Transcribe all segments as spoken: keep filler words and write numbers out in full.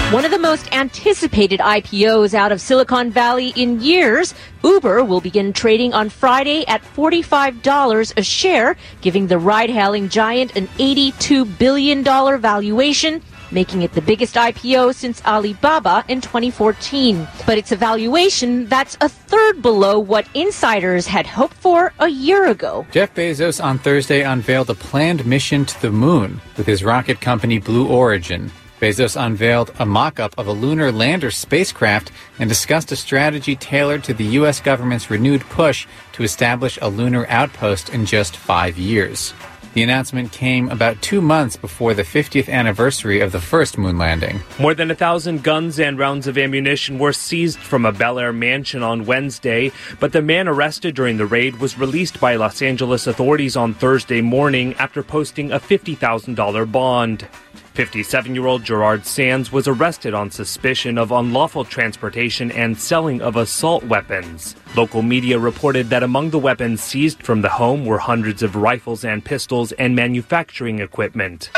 One of the most anticipated I P Os out of Silicon Valley in years, Uber will begin trading on Friday at forty-five dollars a share, giving the ride-hailing giant an eighty-two billion dollars valuation, making it the biggest I P O since Alibaba in twenty fourteen. But it's a valuation that's a third below what insiders had hoped for a year ago. Jeff Bezos on Thursday unveiled a planned mission to the moon with his rocket company Blue Origin. Bezos unveiled a mock-up of a lunar lander spacecraft and discussed a strategy tailored to the U S government's renewed push to establish a lunar outpost in just five years. The announcement came about two months before the fiftieth anniversary of the first moon landing. More than a thousand guns and rounds of ammunition were seized from a Bel Air mansion on Wednesday, but the man arrested during the raid was released by Los Angeles authorities on Thursday morning after posting a fifty thousand dollars bond. fifty-seven-year-old Gerard Sands was arrested on suspicion of unlawful transportation and selling of assault weapons. Local media reported that among the weapons seized from the home were hundreds of rifles and pistols and manufacturing equipment.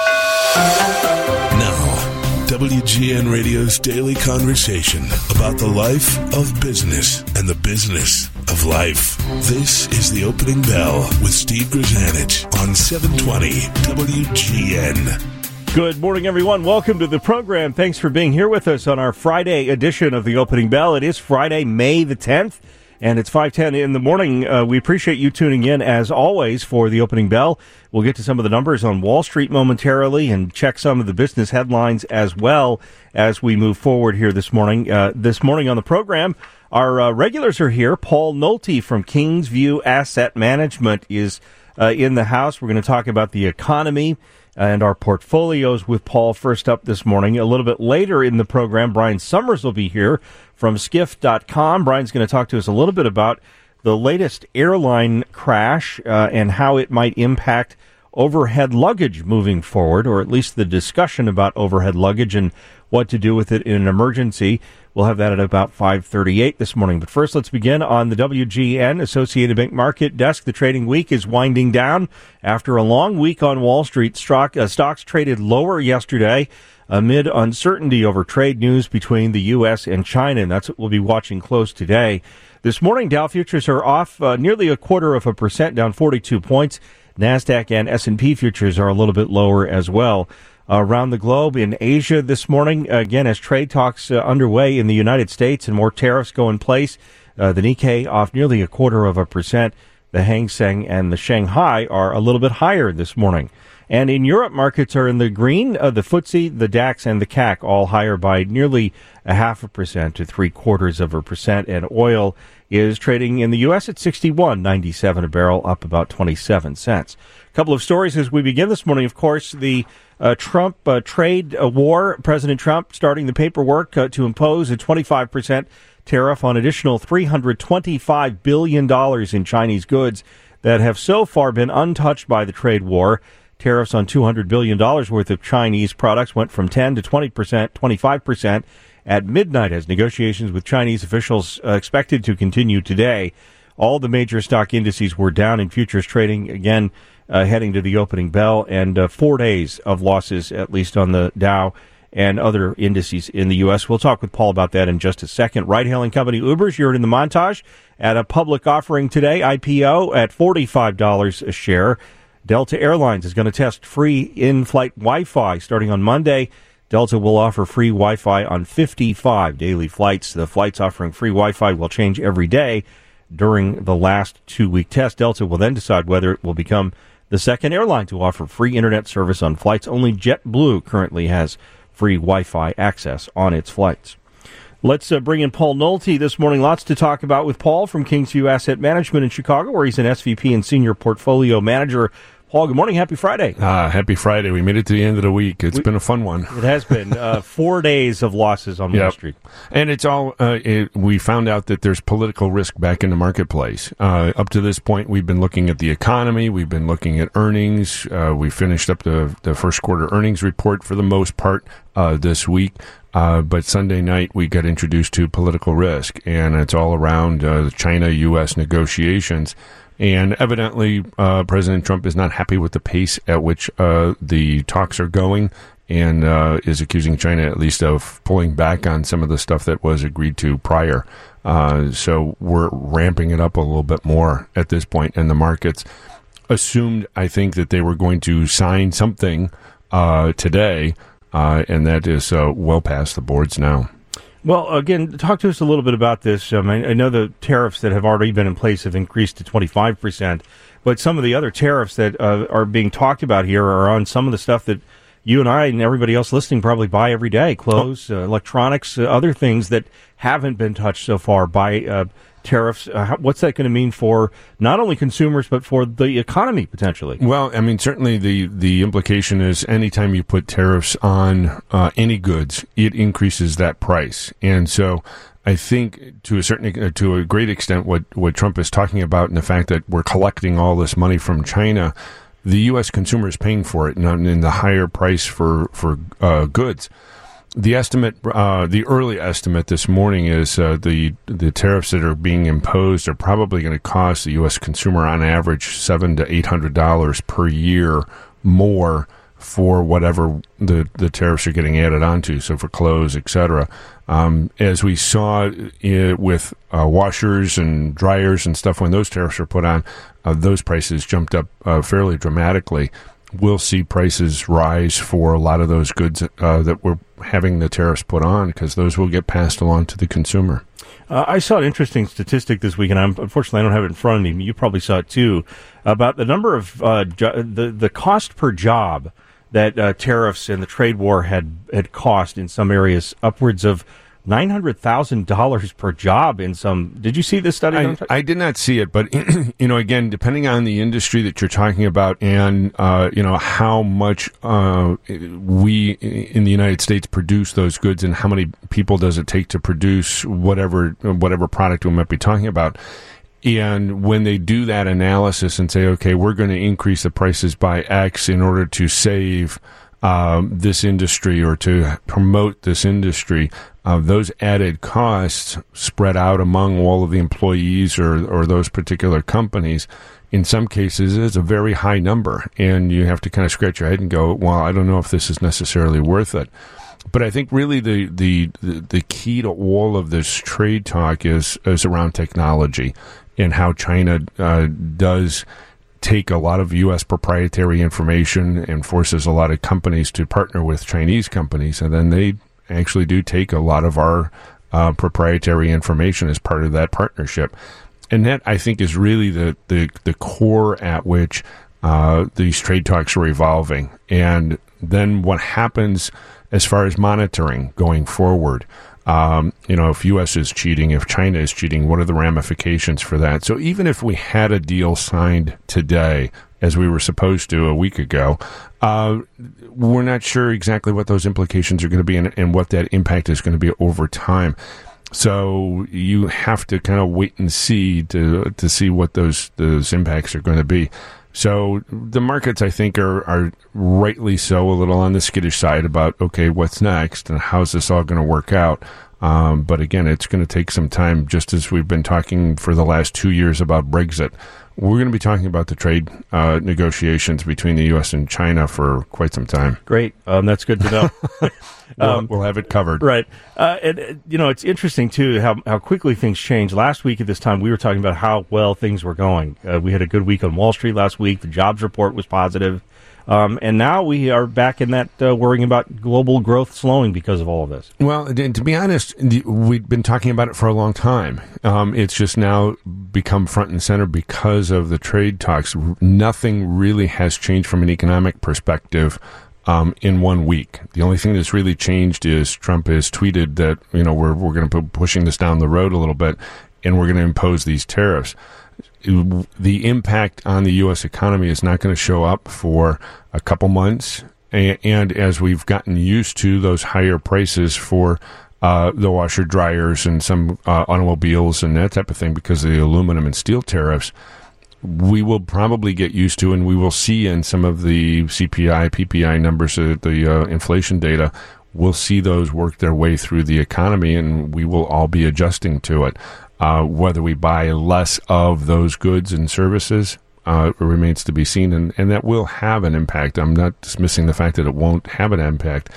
Now, W G N Radio's daily conversation about the life of business and the business of life. This is The Opening Bell with Steve Grzanich on seven twenty W G N. Good morning, everyone. Welcome to the program. Thanks for being here with us on our Friday edition of The Opening Bell. It is Friday, May the tenth, and it's five ten in the morning. Uh, we appreciate you tuning in, as always, for The Opening Bell. We'll get to some of the numbers on Wall Street momentarily and check some of the business headlines as well as we move forward here this morning. Uh, this morning on the program, our uh, regulars are here. Paul Nolte from Kingsview Asset Management is uh, in the house. We're going to talk about the economy and our portfolios with Paul first up this morning. A little bit later in the program, Brian Summers will be here from skiff dot com. Brian's going to talk to us a little bit about the latest airline crash uh, and how it might impact overhead luggage moving forward, or at least the discussion about overhead luggage and what to do with it in an emergency. We'll have that at about five thirty-eight this morning. But first, let's begin on the W G N Associated Bank Market Desk. The trading week is winding down. After a long week on Wall Street, stock, uh, stocks traded lower yesterday amid uncertainty over trade news between the U S and China, and that's what we'll be watching close today. This morning, Dow futures are off uh, nearly a quarter of a percent, down forty-two points. NASDAQ and S and P futures are a little bit lower as well. Uh, around the globe, in Asia this morning, again, as trade talks uh, underway in the United States and more tariffs go in place, uh, the Nikkei off nearly a quarter of a percent. The Hang Seng and the Shanghai are a little bit higher this morning. And in Europe, markets are in the green. Uh, the F T S E, the DAX, and the C A C all higher by nearly a half a percent to three quarters of a percent. And oil is trading in the U S at sixty-one ninety-seven a barrel, up about twenty-seven cents. A couple of stories as we begin this morning. Of course, the uh, Trump uh, trade uh, war. President Trump starting the paperwork uh, to impose a twenty-five percent tariff on additional three hundred twenty-five billion dollars in Chinese goods that have so far been untouched by the trade war. Tariffs on two hundred billion dollars worth of Chinese products went from ten to twenty percent, twenty-five percent at midnight as negotiations with Chinese officials uh, expected to continue today. All the major stock indices were down in futures trading, again, uh, heading to the opening bell, and uh, four days of losses, at least on the Dow and other indices in the U S. We'll talk with Paul about that in just a second. Ride-hailing company Uber's here in the montage at a public offering today, I P O at forty-five dollars a share. Delta Airlines is going to test free in-flight Wi-Fi starting on Monday. Delta will offer free Wi-Fi on fifty-five daily flights. The flights offering free Wi-Fi will change every day during the last two-week test. Delta will then decide whether it will become the second airline to offer free internet service on flights. Only JetBlue currently has free Wi-Fi access on its flights. Let's uh, bring in Paul Nolte this morning. Lots to talk about with Paul from Kingsview Asset Management in Chicago, where he's an S V P and Senior Portfolio Manager. Paul, good morning. Happy Friday. Ah, happy Friday. We made it to the end of the week. It's we, been a fun one. It has been. Uh, four days of losses on yep. Wall Street. And it's all, uh, it, we found out that there's political risk back in the marketplace. Uh, up to this point, we've been looking at the economy. We've been looking at earnings. Uh, we finished up the, the first quarter earnings report for the most part uh, this week. Uh, but Sunday night, we got introduced to political risk, and it's all around uh, the China U S negotiations. And evidently, uh, President Trump is not happy with the pace at which uh, the talks are going. and uh, is accusing China at least of pulling back on some of the stuff that was agreed to prior. Uh, so we're ramping it up a little bit more at this point, and the markets assumed, I think, that they were going to sign something uh, today, uh, and that is uh, well past the boards now. Well, again, talk to us a little bit about this. Um, I, I know the tariffs that have already been in place have increased to twenty-five percent, but some of the other tariffs that uh, are being talked about here are on some of the stuff that you and I and everybody else listening probably buy every day, clothes, uh, electronics, uh, other things that haven't been touched so far by uh, tariffs. Uh, how, what's that going to mean for not only consumers, but for the economy potentially? Well, I mean, certainly the, the implication is anytime you put tariffs on uh, any goods, it increases that price. And so I think to a certain, uh, to a great extent, what, what Trump is talking about and the fact that we're collecting all this money from China, the U S consumer is paying for it in, in the higher price for, for uh, goods. The estimate, uh, the early estimate this morning is uh, the the tariffs that are being imposed are probably going to cost the U S consumer on average seven to eight hundred dollars per year more for whatever the, the tariffs are getting added onto. So for clothes, et cetera. Um, as we saw it with uh, washers and dryers and stuff when those tariffs were put on, uh, those prices jumped up uh, fairly dramatically. We'll see prices rise for a lot of those goods uh, that we're having the tariffs put on, because those will get passed along to the consumer. Uh, I saw an interesting statistic this week, and I'm, unfortunately I don't have it in front of me. You probably saw it too, about the number of uh, jo- the the cost per job that uh, tariffs and the trade war had had cost in some areas, upwards of nine hundred thousand dollars per job in some. Did you see this study? I, I did not see it, but, you know, again, depending on the industry that you're talking about and, uh, you know, how much uh, we in the United States produce those goods and how many people does it take to produce whatever whatever product we might be talking about. And when they do that analysis and say, okay, we're going to increase the prices by X in order to save um, this industry or to promote this industry, uh, those added costs spread out among all of the employees or, or those particular companies, in some cases, is a very high number. And you have to kind of scratch your head and go, well, I don't know if this is necessarily worth it. But I think really the, the, the key to all of this trade talk is, is around technology and how China uh, does take a lot of U S proprietary information and forces a lot of companies to partner with Chinese companies, and then they actually do take a lot of our uh, proprietary information as part of that partnership. And that, I think, is really the, the, the core at which uh, these trade talks are evolving. And then what happens as far as monitoring going forward. Um, you know, if U S is cheating, if China is cheating, what are the ramifications for that? So even if we had a deal signed today, as we were supposed to a week ago, uh, we're not sure exactly what those implications are going to be and, and what that impact is going to be over time. So you have to kind of wait and see to to see what those those impacts are going to be. So the markets, I think, are, are rightly so a little on the skittish side about, okay, what's next and how's this all going to work out? Um, but again, it's going to take some time, just as we've been talking for the last two years about Brexit. We're going to be talking about the trade uh, negotiations between the U S and China for quite some time. Great. Um, that's good to know. we'll, um, we'll have it covered. Right. Uh, and, uh, you know, it's interesting, too, how, how quickly things change. Last week at this time, we were talking about how well things were going. Uh, we had a good week on Wall Street last week. The jobs report was positive. Um, and now we are back in that uh, worrying about global growth slowing because of all of this. Well, to be honest, we've been talking about it for a long time. Um, it's just now become front and center because of the trade talks. Nothing really has changed from an economic perspective um, in one week. The only thing that's really changed is Trump has tweeted that, you know, we're we're going to be pushing this down the road a little bit, and we're going to impose these tariffs. The impact on the U S economy is not going to show up for a couple months. And, and as we've gotten used to those higher prices for uh, the washer dryers and some uh, automobiles and that type of thing because of the aluminum and steel tariffs, we will probably get used to, and we will see in some of the C P I, P P I numbers, uh, the uh, inflation data, we'll see those work their way through the economy, and we will all be adjusting to it. Uh, whether we buy less of those goods and services, uh, remains to be seen, and, and that will have an impact. I'm not dismissing the fact that it won't have an impact,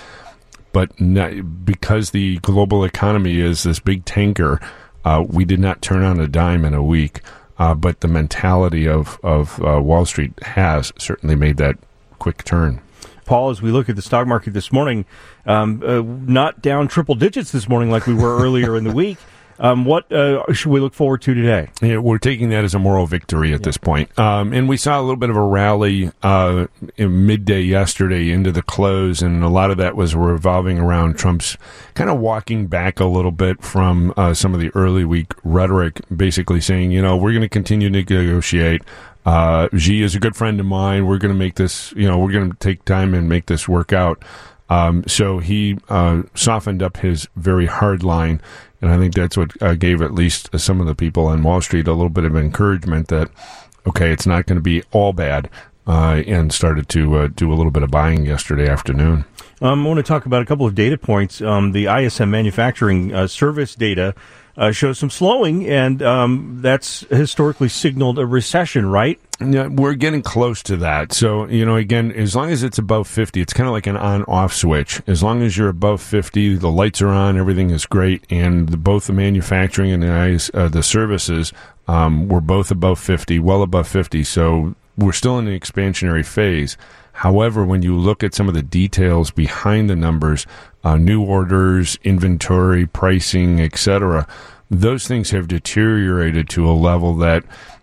but not, because the global economy is this big tanker, uh, we did not turn on a dime in a week, uh, but the mentality of, of uh, Wall Street has certainly made that quick turn. Paul, as we look at the stock market this morning, um, uh, not down triple digits this morning like we were earlier in the week. Um, what uh, should we look forward to today? Yeah, we're taking that as a moral victory at yeah. this point. Um, and we saw a little bit of a rally uh, in midday yesterday into the close, and a lot of that was revolving around Trump's kind of walking back a little bit from uh, some of the early week rhetoric, basically saying, you know, we're going to continue to negotiate. Uh, Xi is a good friend of mine. We're going to make this, you know, we're going to take time and make this work out. Um, so he uh, softened up his very hard line, and I think that's what uh, gave at least some of the people on Wall Street a little bit of encouragement that, okay, it's not going to be all bad, uh, and started to uh, do a little bit of buying yesterday afternoon. Um, I want to talk about a couple of data points. Um, the I S M manufacturing uh, service data Uh, shows some slowing, and um, that's historically signaled a recession, right? Yeah, we're getting close to that. So, you know, again, as long as it's above fifty, it's kind of like an on-off switch. As long as you're above fifty, the lights are on, everything is great, and the, both the manufacturing and the, uh, the services um, were both above fifty, well above fifty. So we're still in an expansionary phase. However, when you look at some of the details behind the numbers, uh, new orders, inventory, pricing, et cetera, those things have deteriorated to a level that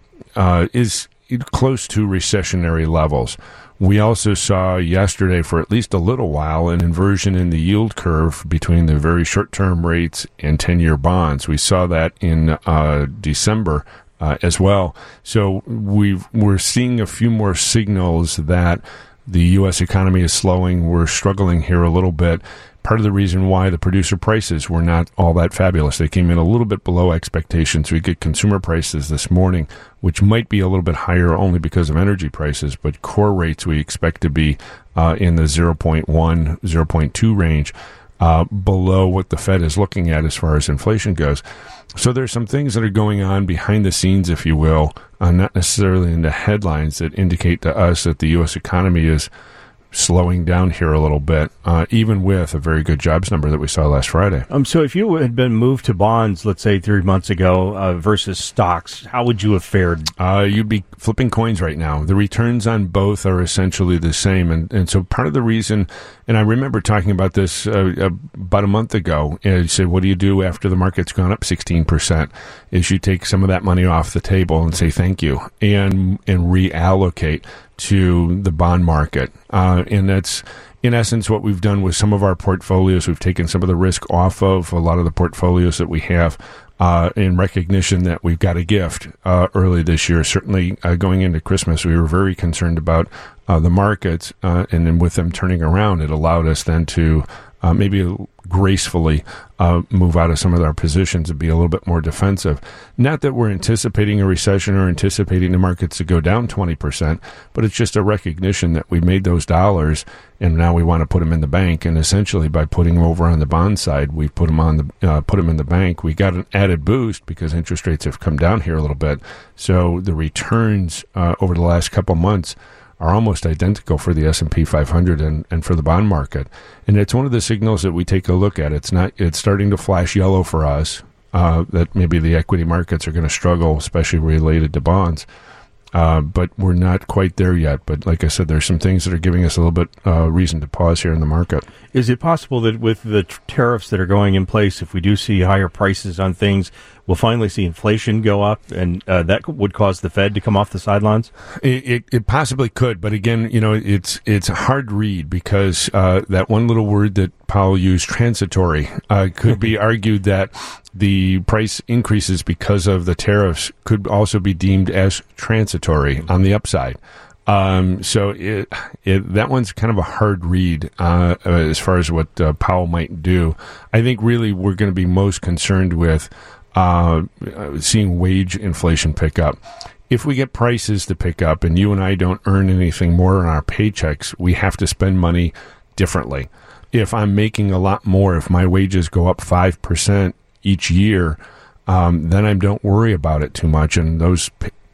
uh, is close to recessionary levels. We also saw yesterday, for at least a little while, an inversion in the yield curve between the very short-term rates and ten-year bonds. We saw that in uh, December uh, as well. So we've, we're seeing a few more signals that the U S economy is slowing. We're struggling here a little bit. Part of the reason why the producer prices were not all that fabulous. They came in a little bit below expectations. We get consumer prices this morning, which might be a little bit higher only because of energy prices, but core rates we expect to be uh, in the zero point one, zero point two range, uh, below what the Fed is looking at as far as inflation goes. So there's some things that are going on behind the scenes, if you will, uh, not necessarily in the headlines, that indicate to us that the U S economy is slowing down here a little bit, uh, even with a very good jobs number that we saw last Friday. Um, so if you had been moved to bonds, let's say three months ago, uh, versus stocks, how would you have fared? Uh, you'd be flipping coins right now. The returns on both are essentially the same. And, and so part of the reason, and I remember talking about this uh, about a month ago, and you said, what do you do after the market's gone up sixteen percent? Is you take some of that money off the table and say thank you, and and reallocate to the bond market. Uh, and that's, in essence, what we've done with some of our portfolios. We've taken some of the risk off of a lot of the portfolios that we have uh, in recognition that we've got a gift uh, early this year. Certainly uh, going into Christmas, we were very concerned about uh, the markets, uh, and then with them turning around, it allowed us then to uh, maybe gracefully uh, move out of some of our positions and be a little bit more defensive. Not that we're anticipating a recession or anticipating the markets to go down twenty percent, but it's just a recognition that we made those dollars and now we want to put them in the bank. And essentially by putting them over on the bond side, we put them on the uh, put them in the bank. We got an added boost because interest rates have come down here a little bit. So the returns uh, over the last couple months are almost identical for the S and P five hundred and, and for the bond market. And it's one of the signals that we take a look at. It's not, it's starting to flash yellow for us, uh, that maybe the equity markets are going to struggle, especially related to bonds. Uh, but we're not quite there yet. But like I said, there's some things that are giving us a little bit uh, reason to pause here in the market. Is it possible that with the t- tariffs that are going in place, if we do see higher prices on things, we'll finally see inflation go up, and uh, that would cause the Fed to come off the sidelines? It, it, it possibly could, but again, you know, it's it's a hard read because uh, that one little word that Powell used, transitory, uh, could be argued that the price increases because of the tariffs could also be deemed as transitory on the upside. Um, so it, it, that one's kind of a hard read uh, as far as what uh, Powell might do. I think really we're going to be most concerned with uh, seeing wage inflation pick up. If we get prices to pick up and you and I don't earn anything more on our paychecks, we have to spend money differently. If I'm making a lot more, if my wages go up five percent each year, um, then I don't worry about it too much. And those p-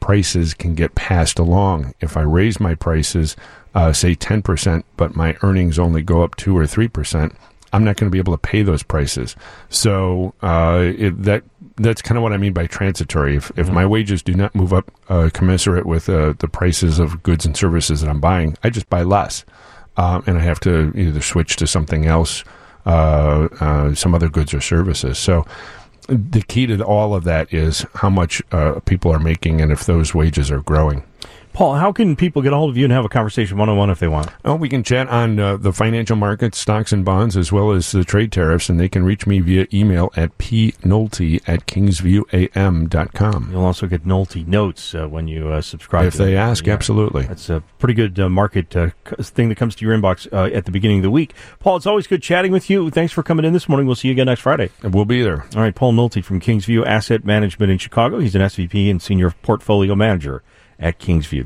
prices can get passed along. If I raise my prices, uh, say ten percent, but my earnings only go up two or three percent, I'm not going to be able to pay those prices. So uh, it, that that's kind of what I mean by transitory. If, if mm-hmm. my wages do not move up uh, commensurate with uh, the prices of goods and services that I'm buying, I just buy less. Um, and I have to either switch to something else, uh, uh, some other goods or services. So the key to all of that is how much uh, people are making and if those wages are growing. Paul, how can people get a hold of you and have a conversation one-on-one if they want? Oh, we can chat on uh, the financial markets, stocks and bonds, as well as the trade tariffs, and they can reach me via email at p nolte at kingsview a m dot com. You'll also get Nolte notes uh, when you uh, subscribe. If to they ask, yeah. Absolutely. That's a pretty good uh, market uh, thing that comes to your inbox uh, at the beginning of the week. Paul, it's always good chatting with you. Thanks for coming in this morning. We'll see you again next Friday. And we'll be there. All right, Paul Nolte from Kingsview Asset Management in Chicago. He's an S V P and Senior Portfolio Manager at Kingsview.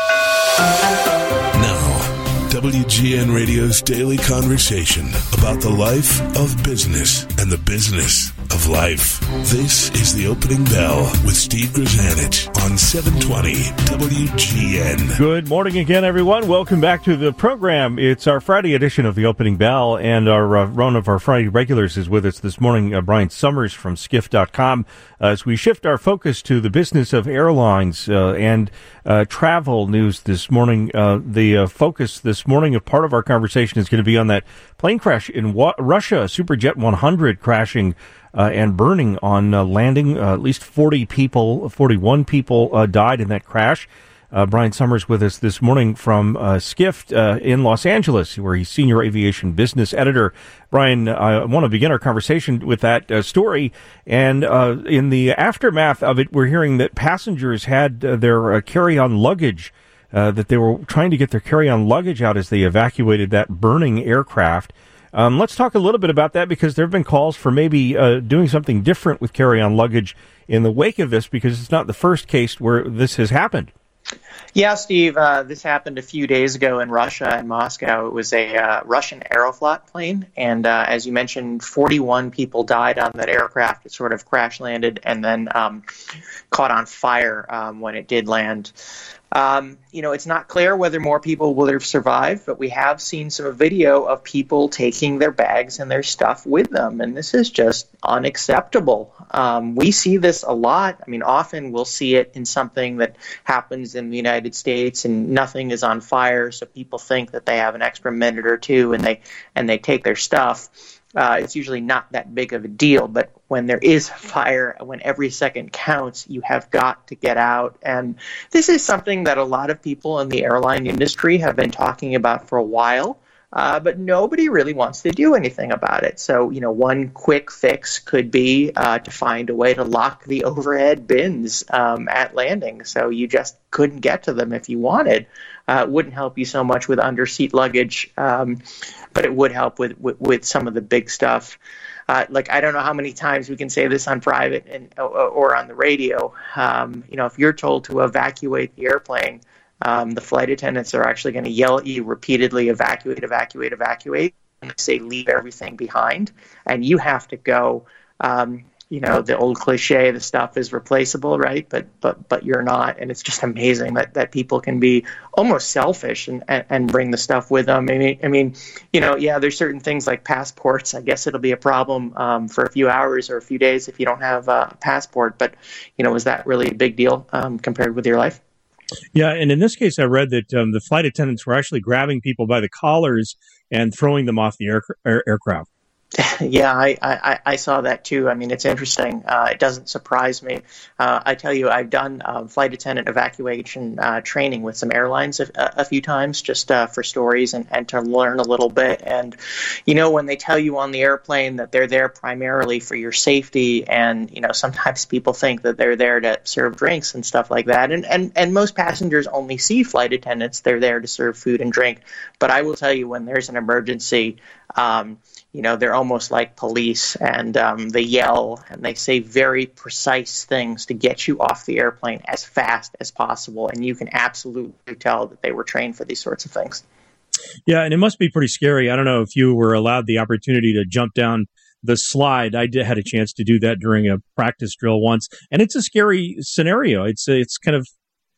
Now, W G N Radio's daily conversation about the life of business and the business of life. This is the Opening Bell with Steve Grzanich on seven twenty W G N. Good morning again, everyone. Welcome back to the program. It's our Friday edition of the Opening Bell, and our uh, one of our Friday regulars is with us this morning, uh, Brian Summers from skift dot com. Uh, as we shift our focus to the business of airlines uh, and uh, travel news this morning, uh, the uh, focus this morning of part of our conversation is going to be on that plane crash in wa- Russia, Superjet one hundred crashing uh, and burning on uh, landing. Uh, at least forty people, forty-one people uh, died in that crash. Uh, Brian Summers with us this morning from uh, Skift uh, in Los Angeles, where he's Senior Aviation Business Editor. Brian, I want to begin our conversation with that uh, story. And uh, in the aftermath of it, we're hearing that passengers had uh, their uh, carry-on luggage, uh, that they were trying to get their carry-on luggage out as they evacuated that burning aircraft. Um, let's talk a little bit about that, because there have been calls for maybe uh, doing something different with carry-on luggage in the wake of this, because it's not the first case where this has happened. Yeah, Steve, uh, this happened a few days ago in Russia, in Moscow. It was a uh, Russian Aeroflot plane, and uh, as you mentioned, forty-one people died on that aircraft. It sort of crash landed and then um, caught on fire um, when it did land. Um, you know, it's not clear whether more people will have survived, but we have seen some video of people taking their bags and their stuff with them, and this is just unacceptable. Um, we see this a lot. I mean, often we'll see it in something that happens in the United States and nothing is on fire, so people think that they have an extra minute or two and they and they take their stuff. Uh, it's usually not that big of a deal, but when there is a fire, when every second counts, you have got to get out. And this is something that a lot of people in the airline industry have been talking about for a while, uh, but nobody really wants to do anything about it. So, you know, one quick fix could be uh, to find a way to lock the overhead bins um, at landing, so you just couldn't get to them if you wanted. Uh, it wouldn't help you so much with under-seat luggage, um, but it would help with, with, with some of the big stuff. Uh, like, I don't know how many times we can say this on private and or, or on the radio. Um, you know, if you're told to evacuate the airplane, um, the flight attendants are actually going to yell at you repeatedly, evacuate, evacuate, evacuate, and say leave everything behind. And you have to go. Um, you know, the old cliche, the stuff is replaceable, right? But but but you're not. And it's just amazing that, that people can be almost selfish and, and, and bring the stuff with them. I mean, I mean, you know, yeah, there's certain things like passports. I guess it'll be a problem um, for a few hours or a few days if you don't have a passport. But, you know, is that really a big deal um, compared with your life? Yeah, and in this case, I read that um, the flight attendants were actually grabbing people by the collars and throwing them off the air, air, aircraft. Yeah, I, I, I saw that too. I mean, it's interesting. Uh, it doesn't surprise me. Uh, I tell you, I've done uh, flight attendant evacuation uh, training with some airlines a, a few times just uh, for stories and, and to learn a little bit. And, you know, when they tell you on the airplane that they're there primarily for your safety, and, you know, sometimes people think that they're there to serve drinks and stuff like that. And, and, and most passengers only see flight attendants. They're there to serve food and drink. But I will tell you, when there's an emergency, um, you know, they're almost like police, and um, they yell and they say very precise things to get you off the airplane as fast as possible. And you can absolutely tell that they were trained for these sorts of things. Yeah, and it must be pretty scary. I don't know if you were allowed the opportunity to jump down the slide. I did, had a chance to do that during a practice drill once, and it's a scary scenario. It's it's kind of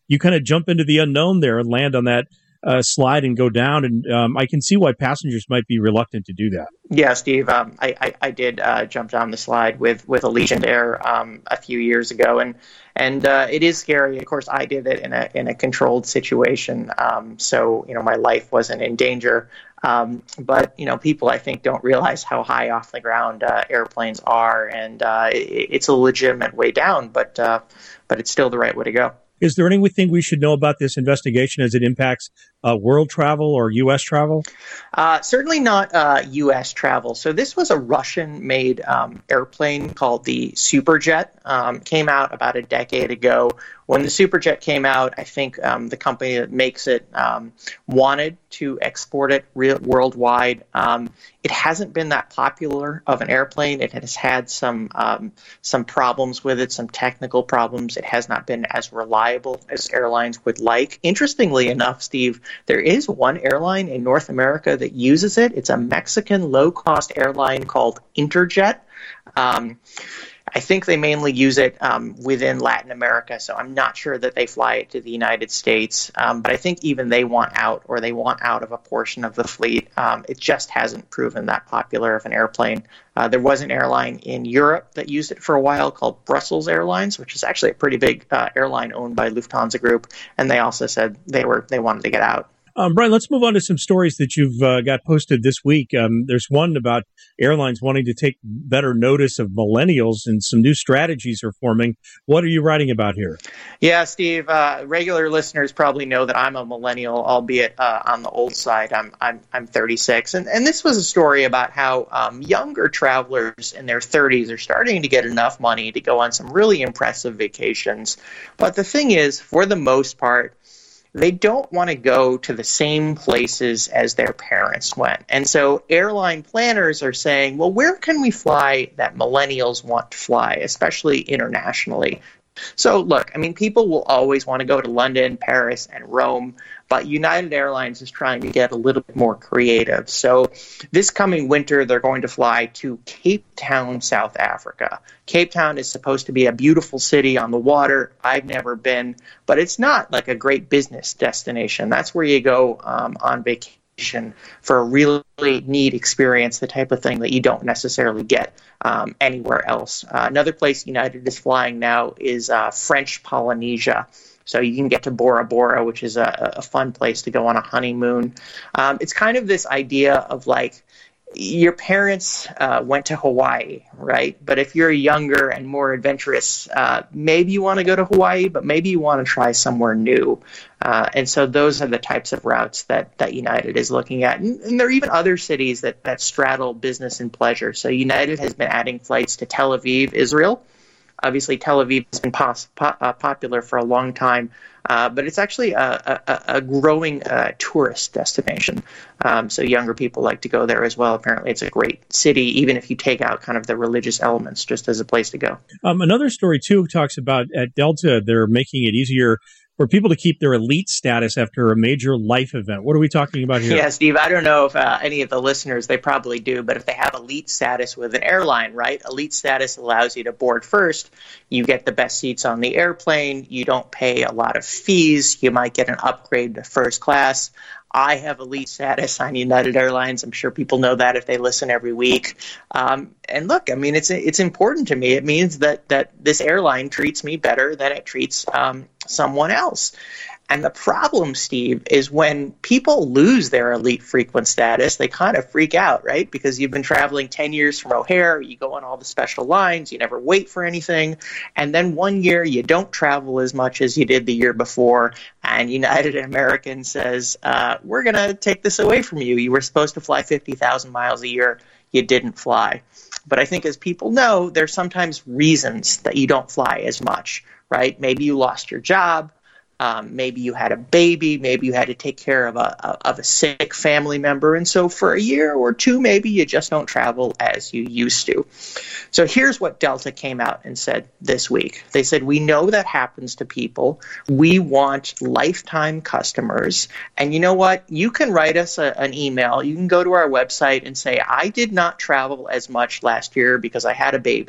you kind of jump into the unknown there and land on that uh, slide and go down. And um, I can see why passengers might be reluctant to do that. Yeah, Steve, um, I, I, I did uh, jump down the slide with, with Allegiant Air um, a few years ago, and and uh, it is scary. Of course, I did it in a in a controlled situation, um, so you know my life wasn't in danger. Um, but you know, people I think don't realize how high off the ground uh, airplanes are, and uh, it, it's a legitimate way down, but uh, but it's still the right way to go. Is there anything we should know about this investigation as it impacts uh, world travel or U S travel? Uh, certainly not uh, U S travel. So this was a Russian-made um, airplane called the Superjet. Um, came out about a decade ago. When the Superjet came out, I think um, the company that makes it um, wanted to export it re- worldwide. Um, it hasn't been that popular of an airplane. It has had some um, some problems with it, some technical problems. It has not been as reliable as airlines would like. Interestingly enough, Steve, there is one airline in North America that uses it. It's a Mexican low-cost airline called Interjet. Um, I think they mainly use it um, within Latin America, so I'm not sure that they fly it to the United States. Um, but I think even they want out, or they want out of a portion of the fleet. Um, it just hasn't proven that popular of an airplane. Uh, there was an airline in Europe that used it for a while called Brussels Airlines, which is actually a pretty big uh, airline owned by Lufthansa Group, and they also said they were they wanted to get out. Um, Brian, let's move on to some stories that you've uh, got posted this week. Um, there's one about airlines wanting to take better notice of millennials, and some new strategies are forming. What are you writing about here? Yeah, Steve, uh, regular listeners probably know that I'm a millennial, albeit uh, on the old side. I'm I'm, I'm thirty-six. And, and this was a story about how um, younger travelers in their thirties are starting to get enough money to go on some really impressive vacations. But the thing is, for the most part, they don't want to go to the same places as their parents went. And so airline planners are saying, well, where can we fly that millennials want to fly, especially internationally? So look, I mean, people will always want to go to London, Paris, and Rome, but United Airlines is trying to get a little bit more creative. So this coming winter, they're going to fly to Cape Town, South Africa. Cape Town is supposed to be a beautiful city on the water. I've never been, but it's not like a great business destination. That's where you go um, on vacation for a really neat experience, the type of thing that you don't necessarily get um, anywhere else. Uh, another place United is flying now is uh, French Polynesia. So you can get to Bora Bora, which is a, a fun place to go on a honeymoon. Um, it's kind of this idea of like, your parents uh, went to Hawaii, right? But if you're younger and more adventurous, uh, maybe you want to go to Hawaii, but maybe you want to try somewhere new. Uh, and so those are the types of routes that, that United is looking at. And, and there are even other cities that, that straddle business and pleasure. So United has been adding flights to Tel Aviv, Israel. Obviously, Tel Aviv has been pos- po- uh, popular for a long time, uh, but it's actually a, a, a growing uh, tourist destination. Um, so younger people like to go there as well. Apparently, it's a great city, even if you take out kind of the religious elements, just as a place to go. Um, another story, too, talks about at Delta, they're making it easier for people to keep their elite status after a major life event. What are we talking about here? Yeah, Steve, I don't know if uh, any of the listeners, they probably do, but if they have elite status with an airline, right? Elite status allows you to board first. You get the best seats on the airplane. You don't pay a lot of fees. You might get an upgrade to first class. I have elite status on United Airlines. I'm sure people know that if they listen every week. Um, and look, I mean, it's it's important to me. It means that that this airline treats me better than it treats um, someone else. And the problem, Steve, is when people lose their elite frequent status, they kind of freak out, right? Because you've been traveling ten years from O'Hare, you go on all the special lines, you never wait for anything, and then one year you don't travel as much as you did the year before, and United American says, uh, we're going to take this away from you. You were supposed to fly fifty thousand miles a year. You didn't fly. But I think as people know, there's sometimes reasons that you don't fly as much, right? Maybe you lost your job. Um, maybe you had a baby, maybe you had to take care of a, of a sick family member. And so for a year or two, maybe you just don't travel as you used to. So here's what Delta came out and said this week. They said, we know that happens to people. We want lifetime customers. And you know what? You can write us a, an email. You can go to our website and say, I did not travel as much last year because I had a baby.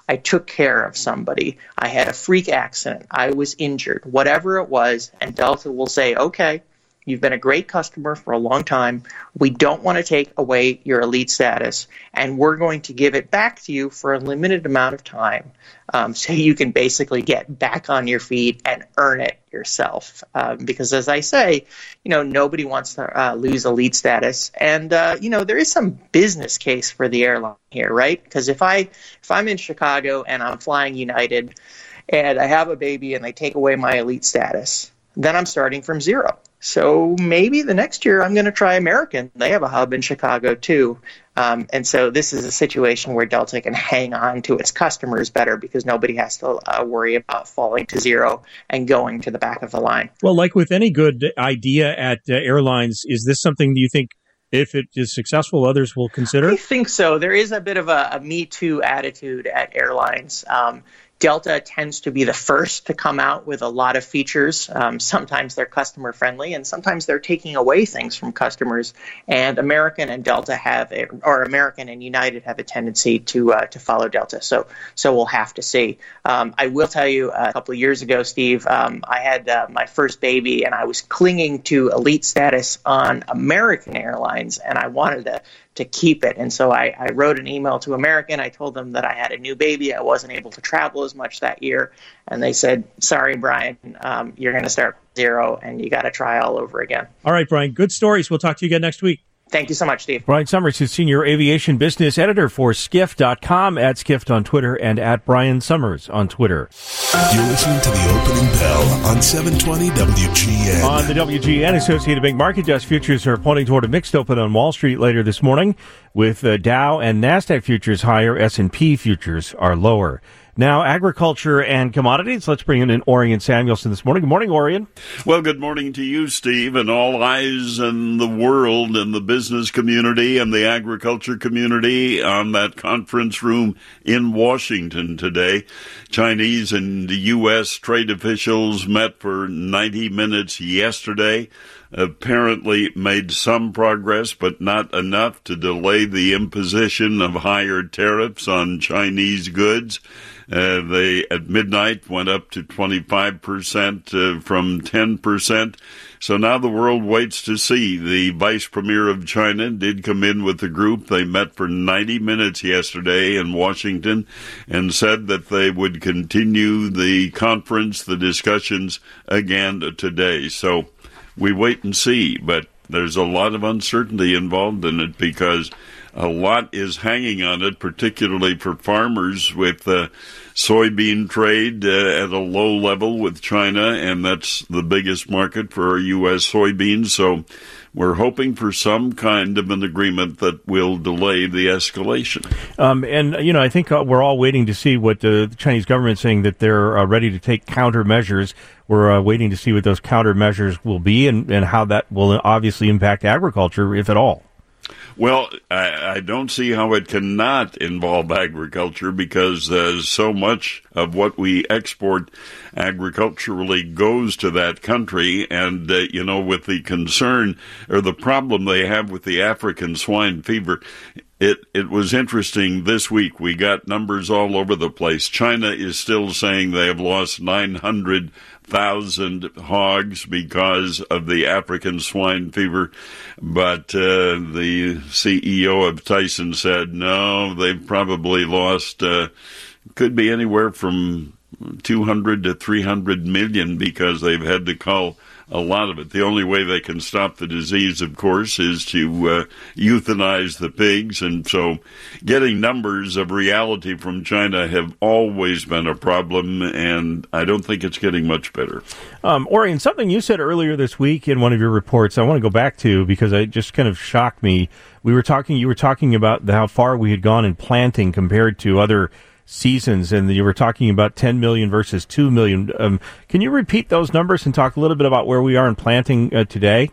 I took care of somebody, I had a freak accident, I was injured, whatever it was, and Delta will say, okay, you've been a great customer for a long time. We don't want to take away your elite status, and we're going to give it back to you for a limited amount of time, um, so you can basically get back on your feet and earn it yourself. Um, because as I say, you know, nobody wants to uh, lose elite status, and uh, you know, there is some business case for the airline here, right? Because if I if I'm in Chicago and I'm flying United, and I have a baby and they take away my elite status, then I'm starting from zero. So maybe the next year I'm going to try American. They have a hub in Chicago too. Um, and so this is a situation where Delta can hang on to its customers better because nobody has to uh, worry about falling to zero and going to the back of the line. Well, like with any good idea at uh, airlines, is this something you think, if it is successful, others will consider? I think so. There is a bit of a, a Me Too attitude at airlines. Um, Delta tends to be the first to come out with a lot of features. Um, sometimes they're customer friendly, and sometimes they're taking away things from customers. And American and Delta have, a, or American and United have a tendency to uh, to follow Delta. So, so we'll have to see. Um, I will tell you, a couple of years ago, Steve, um, I had uh, my first baby, and I was clinging to elite status on American Airlines, and I wanted to. to keep it. And so I, I wrote an email to American. I told them that I had a new baby. I wasn't able to travel as much that year. And they said, sorry, Brian, um, you're going to start zero and you got to try all over again. All right, Brian, good stories. We'll talk to you again next week. Thank you so much, Steve. Brian Summers is Senior Aviation Business Editor for Skift dot com, at Skift on Twitter, and at Brian Summers on Twitter. You're listening to The Opening Bell on seven twenty W G N. On the W G N Associated Bank Market Desk, futures are pointing toward a mixed open on Wall Street later this morning, with uh, Dow and NASDAQ futures higher, S and P futures are lower. Now, agriculture and commodities. Let's bring in Orion Samuelson this morning. Good morning, Orion. Well, good morning to you, Steve, and all eyes in the world and the business community and the agriculture community on that conference room in Washington today. Chinese and U S trade officials met for ninety minutes yesterday. Apparently made some progress, but not enough to delay the imposition of higher tariffs on Chinese goods. Uh, they, at midnight, went up to twenty-five percent uh, from ten percent. So now the world waits to see. The vice premier of China did come in with the group. They met for ninety minutes yesterday in Washington and said that they would continue the conference, the discussions again today. So we wait and see, but there's a lot of uncertainty involved in it because a lot is hanging on it, particularly for farmers with the soybean trade uh, at a low level with China, and that's the biggest market for U S soybeans. So we're hoping for some kind of an agreement that will delay the escalation. Um, and, you know, I think uh, we're all waiting to see what uh, the Chinese government is saying, that they're uh, ready to take countermeasures. We're uh, waiting to see what those countermeasures will be and, and how that will obviously impact agriculture, if at all. Well, I, I don't see how it cannot involve agriculture because uh, so much of what we export agriculturally goes to that country. And, uh, you know, with the concern or the problem they have with the African swine fever, It it was interesting this week. We got numbers all over the place. China is still saying they have lost nine hundred thousand hogs because of the African swine fever. But uh, the C E O of Tyson said, no, they've probably lost, uh, could be anywhere from two hundred to three hundred million because they've had to cull a lot of it. The only way they can stop the disease, of course, is to uh, euthanize the pigs. And so getting numbers of reality from China have always been a problem, and I don't think it's getting much better. Um, Orion, something you said earlier this week in one of your reports I want to go back to because it just kind of shocked me. We were talking, you were talking about how far we had gone in planting compared to other seasons, and you were talking about ten million versus two million. Um, can you repeat those numbers and talk a little bit about where we are in planting uh, today?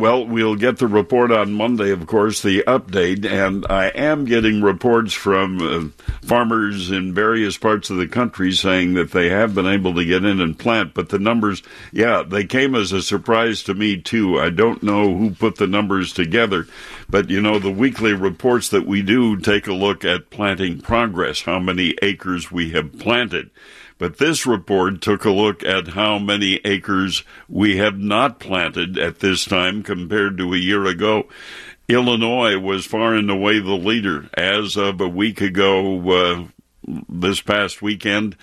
Well, we'll get the report on Monday, of course, the update, and I am getting reports from uh, farmers in various parts of the country saying that they have been able to get in and plant, but the numbers, yeah, they came as a surprise to me, too. I don't know who put the numbers together, but, you know, the weekly reports that we do take a look at planting progress, how many acres we have planted. But this report took a look at how many acres we have not planted at this time compared to a year ago. Illinois was far and away the leader. As of a week ago, uh, this past weekend,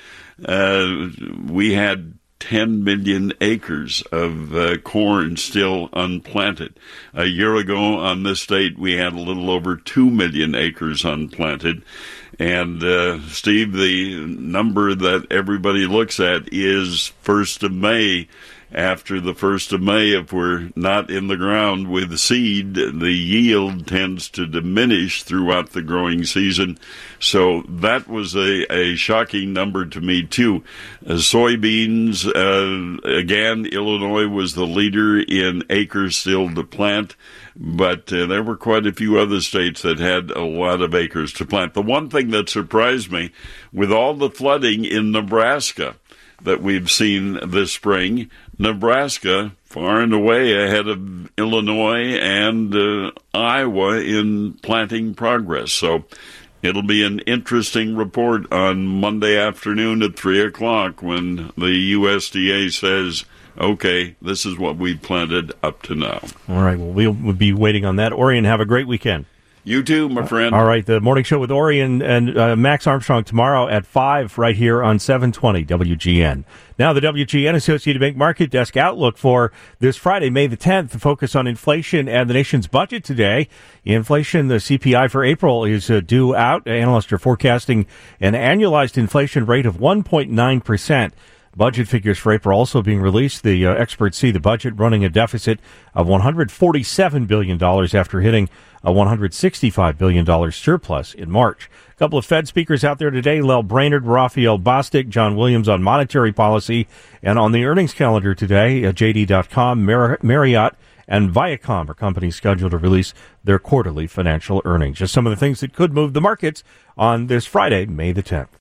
uh, we had ten million acres of uh, corn still unplanted. A year ago on this date, we had a little over two million acres unplanted. And, uh, Steve, the number that everybody looks at is first of May. After the first of May, if we're not in the ground with seed, the yield tends to diminish throughout the growing season. So that was a, a shocking number to me, too. Uh, soybeans, uh, again, Illinois was the leader in acres still to plant, but uh, there were quite a few other states that had a lot of acres to plant. The one thing that surprised me, with all the flooding in Nebraska that we've seen this spring, Nebraska far and away ahead of Illinois and uh, Iowa in planting progress. So it'll be an interesting report on Monday afternoon at three o'clock when the U S D A says, okay, this is what we planted up to now. All right, well, we'll, we'll be waiting on that. Orion, have a great weekend. You too, my friend. All right, the morning show with Orion and uh, Max Armstrong tomorrow at five right here on seven twenty W G N. Now the W G N Associated Bank Market Desk outlook for this Friday, May the tenth, the focus on inflation and the nation's budget today. Inflation, the C P I for April is uh, due out. Analysts are forecasting an annualized inflation rate of one point nine percent. Budget figures for April also being released. The uh, experts see the budget running a deficit of one hundred forty-seven billion dollars after hitting a one hundred sixty-five billion dollars surplus in March. A couple of Fed speakers out there today, Lel Brainerd, Raphael Bostic, John Williams on monetary policy. And on the earnings calendar today, uh, J D dot com, Mar- Marriott, and Viacom are companies scheduled to release their quarterly financial earnings. Just some of the things that could move the markets on this Friday, May the tenth.